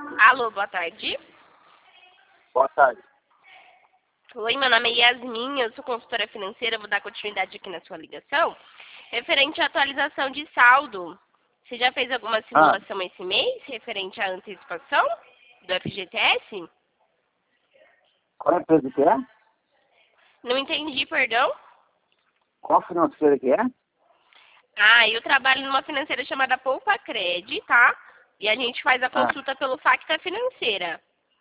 Alô, boa tarde. Boa tarde. Oi, meu nome é Yasmin, eu sou consultora financeira, vou dar continuidade aqui na sua ligação. Referente à atualização de saldo, você já fez alguma simulação esse mês, referente à antecipação do FGTS? Qual empresa que é? Não entendi, perdão. Qual financeira que é? Eu trabalho numa financeira chamada Poupa Cred, tá? E a gente faz a consulta pelo Facta Financeira.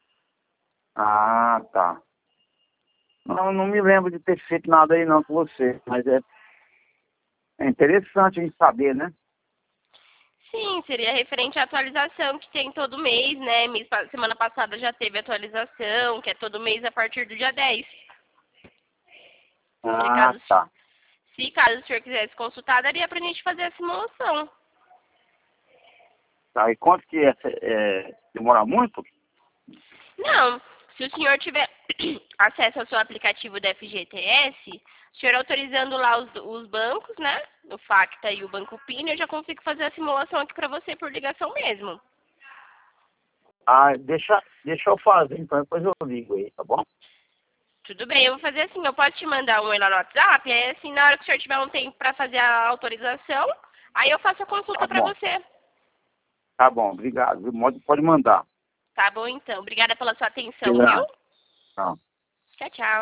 Ah, tá. Não me lembro de ter feito nada aí não com você, mas é interessante a gente saber, né? Sim, seria referente à atualização que tem todo mês, né? Semana passada já teve atualização, que é todo mês a partir do dia 10. Ah, tá. Se caso o senhor quisesse consultar, daria pra gente fazer a simulação. Tá, e quanto que demora muito? Não, se o senhor tiver acesso ao seu aplicativo da FGTS, o senhor autorizando lá os bancos, né? O Facta e o Banco Pino, eu já consigo fazer a simulação aqui pra você por ligação mesmo. Ah, deixa eu fazer, então depois eu ligo aí, tá bom? Tudo bem, eu vou fazer assim, eu posso te mandar um e-mail no WhatsApp, aí assim, na hora que o senhor tiver um tempo pra fazer a autorização, aí eu faço a consulta Tá pra bom. você. Tá bom, obrigado. Pode mandar. Tá bom, então. Obrigada pela sua atenção, viu? Obrigado. Tchau. Tchau, tchau.